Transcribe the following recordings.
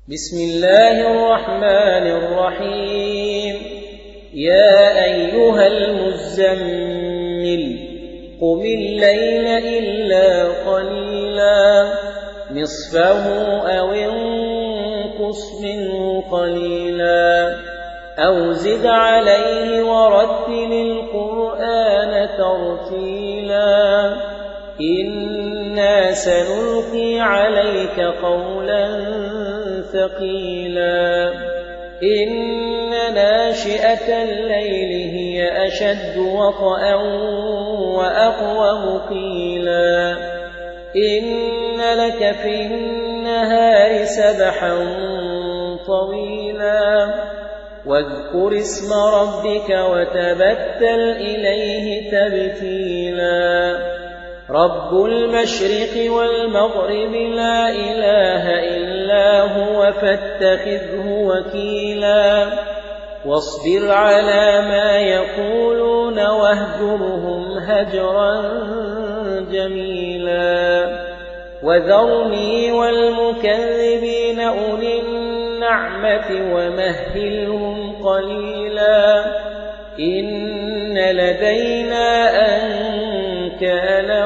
بسم الله الرحمن الرحيم يا أيها المزمل قم الليل إلا قليلا نصفه أو انقص منه قليلا أو زد عليه ورتل القرآن ترتيلا إنا سنلقي عليك قولا ثقيلا إن ناشئة الليل هي أشد وطئا وأقوم قيلا إن لك في النهار سبحا طويلا واذكر اسم ربك وتبتل إليه تبتيلا رب المشرق والمغرب لا إله إلا هو فاتخذه وكيلا واصبر على ما يقولون واهجرهم هجرا جميلا وذرني والمكذبين أولي النعمة ومهلهم قليلا إن لدينا أنكالا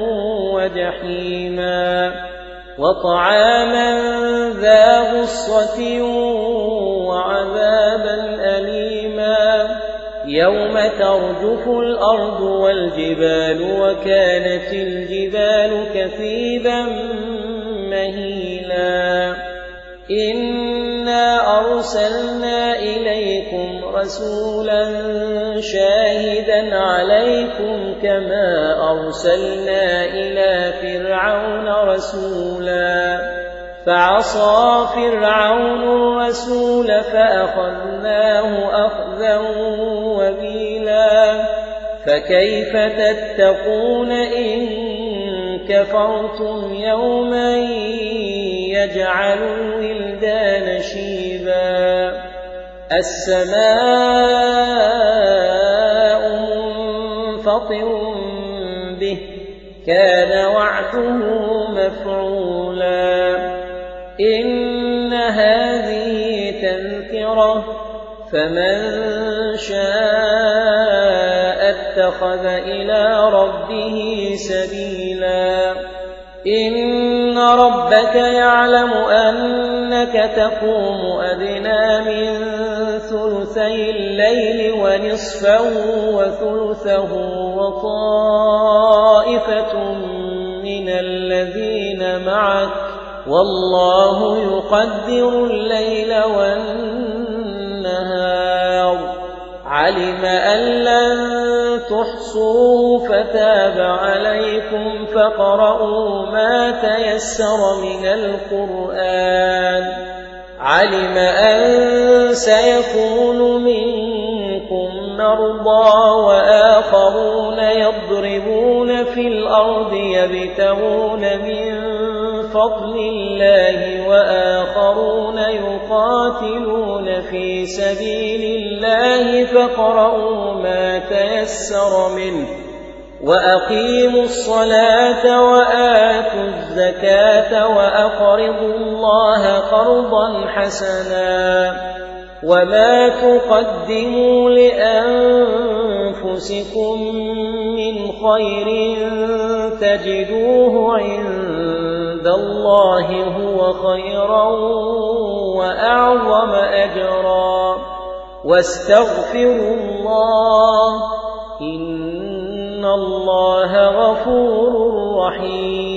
وجحيما وطعاما ذا غصة وعذابا أليما يوم ترجف الأرض والجبال وكانت الجبال كثيبا مهيلا إنا أرسلنا إليكم رسولا شاهدا عليكم كما أرسلنا إلى فرعون رسولا فعصى فرعون الرسول فأخذناه أخذا وبيلا فكيف تتقون إن كفرتم يوما يجعل الولدان شيبا السماء منفطر به كان وعده مفعولا إن هذه تذكرة فمن شاء اتخذ إلى ربه سبيلا إن ربك يعلم أنك تقوم أدنى من ثلثي الليل ونصفه وثلثه وطائفة من الذين معك والله يقدر الليل والنهار علم أن لن تحصوه فتاب عليكم فاقرؤوا ما تيسر من القرآن علم أن سيكون منكم مرضى وآخرون يضربون في الأرض يبتغون من فضل الله وآخرون يقاتلون في سبيل الله فاقرؤوا ما تيسر منه وأقيموا الصلاة وآتوا الزكاة وأقرضوا الله قرضا حسنا وما تقدموا لأنفسكم من خير تجدوه عند الله هو خيرا وأعظم أجرا واستغفروا الله إن الله غفور رحيم